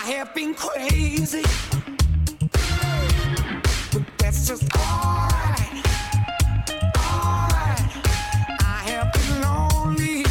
have been crazy, but that's just alright. Alright, I have been lonely,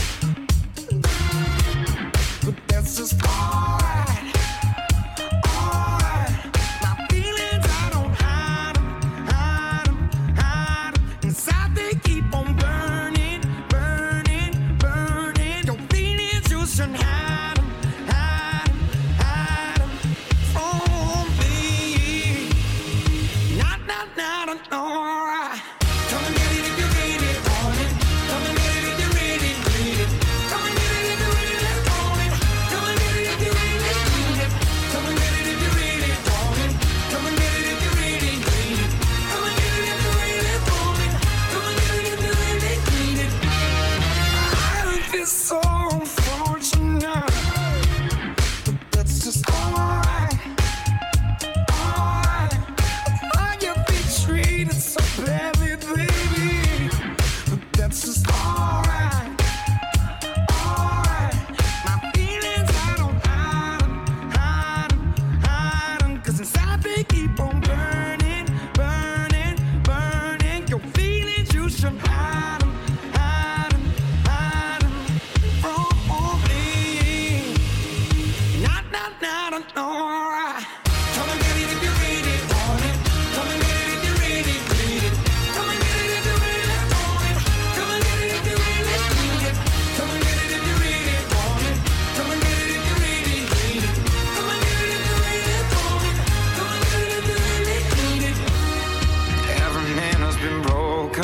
but that's just alright. Alright, my feelings I don't hide 'em, hide 'em, hide 'em. Inside they keep on burning, burning, burning. Your feelings you shouldn't hide 'em, hide 'em, hide 'em from me. Not, no. Come and get it if you really want it. Come and get it if you really need it. Come and get it if you really want it. Come and get it if you really need it. Come and get it if you really want it. Come and get it if you really need it. Come and get it if you really want it. Come and get it if you really need it. I feel so unfortunate, but that's just alright. Alright, I get been treated so badly, baby, but that's just alright. Alright, my feelings I don't hide 'em, hide 'em, hide 'em. 'Cause inside they keep on burning, burning, burning. Your feelings you should hide 'em, hide 'em, hide 'em from me. Not, no. Come and get it if you really want it. Come and get it if you really need it. Come and get it if you really want it. Come and get it if you really need it. Come and get it if you really want it. Come and get it if you really need it. Come and get it if you really want it. Come and get it if you really need it. Every man has been broken,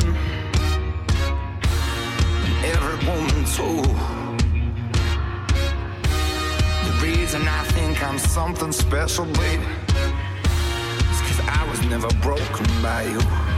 every woman too. The reason I think I'm something special, baby, is 'cause I was never broken by you.